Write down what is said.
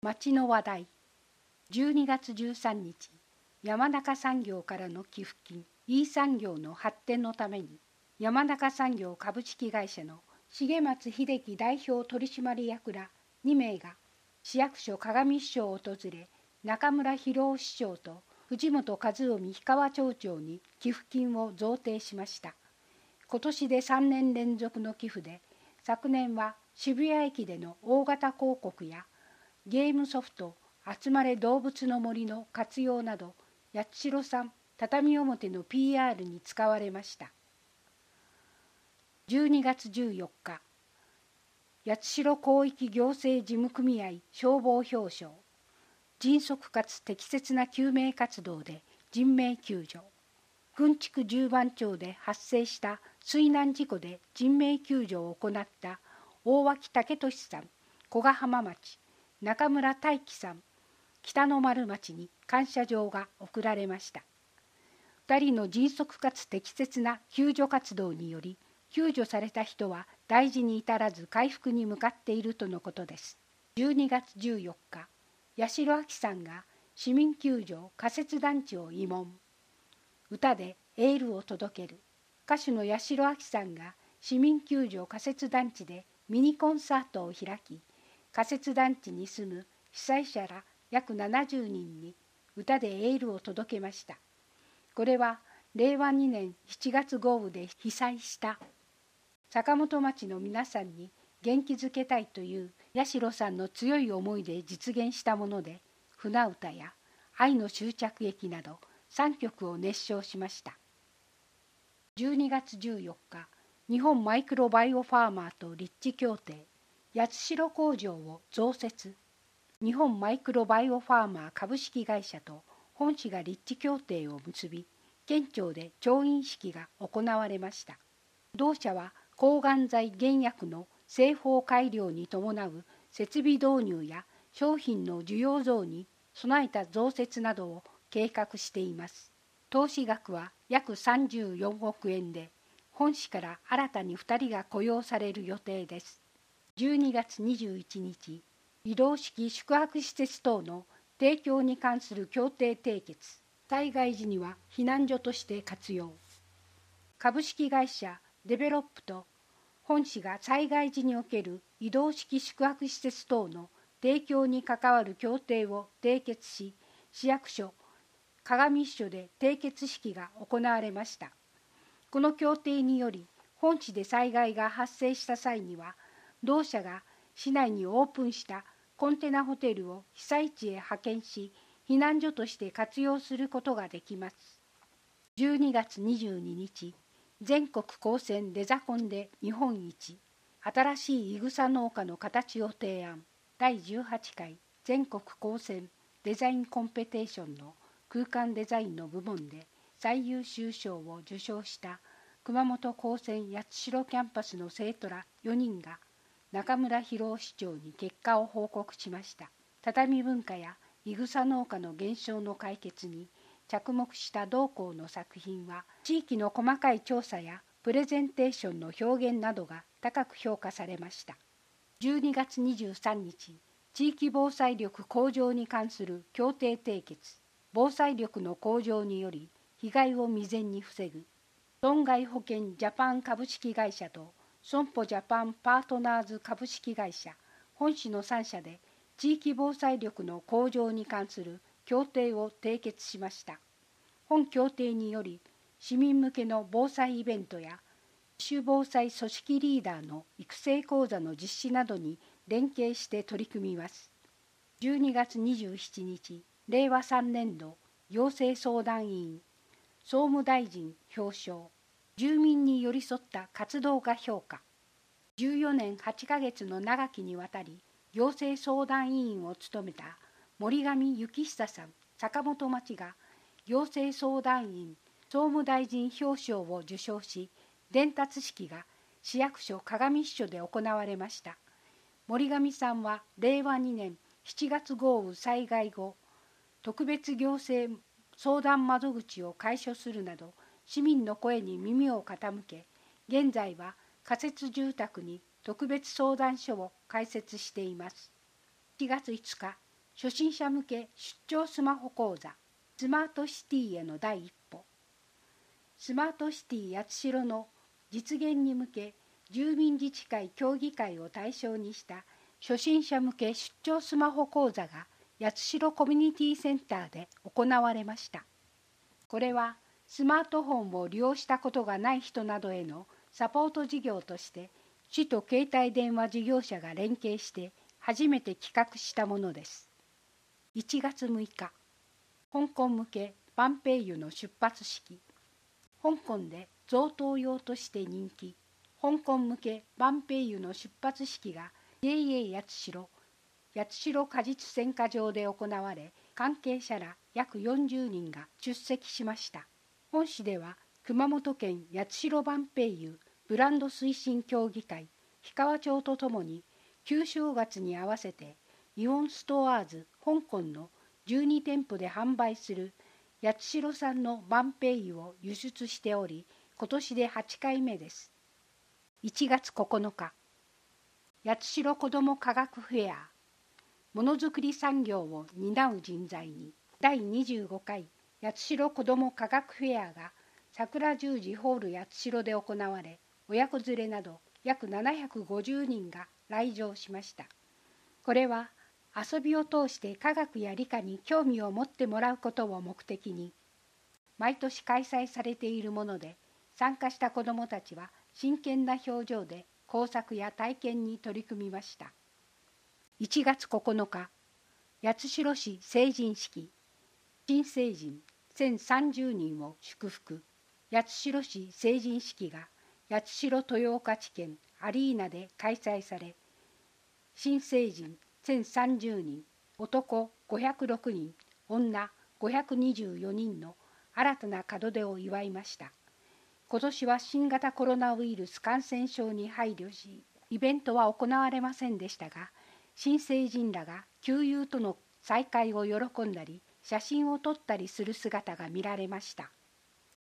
町の話題。12月13日、山中産業からの寄付金、E産業の発展のために、山中産業株式会社の重松秀樹代表取締役ら2名が、市役所鏡支所を訪れ、中村博夫市長と藤本和臣氷川町長に寄付金を贈呈しました。今年で3年連続の寄付で、昨年は渋谷駅での大型広告やゲームソフト集まれ動物の森の活用など、八代産畳表の PR に使われました。12月14日、八代広域行政事務組合消防表彰。迅速かつ適切な救命活動で人命救助。郡築十番町で発生した水難事故で人命救助を行った大脇武俊さん、古賀浜町、中村大樹さん、北の丸町に感謝状が贈られました。2人の迅速かつ適切な救助活動により、救助された人は大事に至らず回復に向かっているとのことです。12月14日、八代亜紀さんが市民救助仮設団地を慰問。歌でエールを届ける。歌手の八代亜紀さんが市民救助仮設団地でミニコンサートを開き、仮設団地に住む被災者ら約70人に歌でエールを届けました。これは令和2年7月豪雨で被災した坂本町の皆さんに元気づけたいという八代さんの強い思いで実現したもので、船歌や愛の終着駅など3曲を熱唱しました。12月14日、日本マイクロバイオファーマーと立地協定、八代工場を増設。日本マイクロバイオファーマー株式会社と本市が立地協定を結び、県庁で調印式が行われました。同社は抗がん剤原薬の製法改良に伴う設備導入や商品の需要増に備えた増設などを計画しています。投資額は約34億円で、本市から新たに2人が雇用される予定です。12月21日、移動式宿泊施設等の提供に関する協定締結。災害時には避難所として活用。株式会社デベロップと本市が災害時における移動式宿泊施設等の提供に関わる協定を締結し、市役所鏡支所で締結式が行われました。この協定により、本市で災害が発生した際には、同社が市内にオープンしたコンテナホテルを被災地へ派遣し、避難所として活用することができます。12月22日、全国高専デザコンで日本一、新しいいぐさ農家の形を提案。第18回全国高専デザインコンペテーションの空間デザインの部門で最優秀賞を受賞した熊本高専八代キャンパスの生徒ら4人が中村博夫市長に結果を報告しました。畳文化やいぐさ農家の減少の解決に着目した同校の作品は、地域の細かい調査やプレゼンテーションの表現などが高く評価されました。12月23日、地域防災力向上に関する協定締結。防災力の向上により被害を未然に防ぐ。損害保険ジャパン株式会社と損保ジャパンパートナーズ株式会社、本市の3社で地域防災力の向上に関する協定を締結しました。本協定により、市民向けの防災イベントや自主防災組織リーダーの育成講座の実施などに連携して取り組みます。12月27日、令和3年度行政相談委員、総務大臣表彰。住民に寄り添った活動が評価。14年8ヶ月の長きにわたり行政相談委員を務めた森上幸久さん、坂本町が行政相談員総務大臣表彰を受賞し、伝達式が市役所鏡支所で行われました。森上さんは令和2年7月豪雨災害後、特別行政相談窓口を開所するなど、市民の声に耳を傾け、現在は仮設住宅に特別相談所を開設しています。7月5日、 初心者向け出張スマホ講座スマートシティへの第一歩。スマートシティ八代の実現に向け、住民自治会協議会を対象にした初心者向け出張スマホ講座が八代コミュニティセンターで行われました。これはスマートフォンを利用したことがない人などへのサポート事業として市と携帯電話事業者が連携して初めて企画したものです。1月6日、香港向けバンペイユの出発式。香港で贈答用として人気、香港向けバンペイユの出発式が JA 八代果実選果場で行われ、関係者ら約40人が出席しました。本市では熊本県八代バンペイユブランド推進協議会氷川町とともに旧正月に合わせてイオンストアーズ香港の12店舗で販売する八代産のバンペイユを輸出しており、今年で8回目です。1月9日、八代子ども科学フェア、ものづくり産業を担う人材に、第25回八代子ども科学フェアが桜十字ホール八代で行われ、親子連れなど約750人が来場しました。これは遊びを通して科学や理科に興味を持ってもらうことを目的に、毎年開催されているもので、参加した子どもたちは真剣な表情で工作や体験に取り組みました。1月9日、八代市成人式、新成人1030人を祝福。八代市成人式が八代豊岡地検アリーナで開催され、新成人1030人、男506人、女524人の新たな門出を祝いました。今年は新型コロナウイルス感染症に配慮し、イベントは行われませんでしたが、新成人らが旧友との再会を喜んだり、写真を撮ったりする姿が見られました。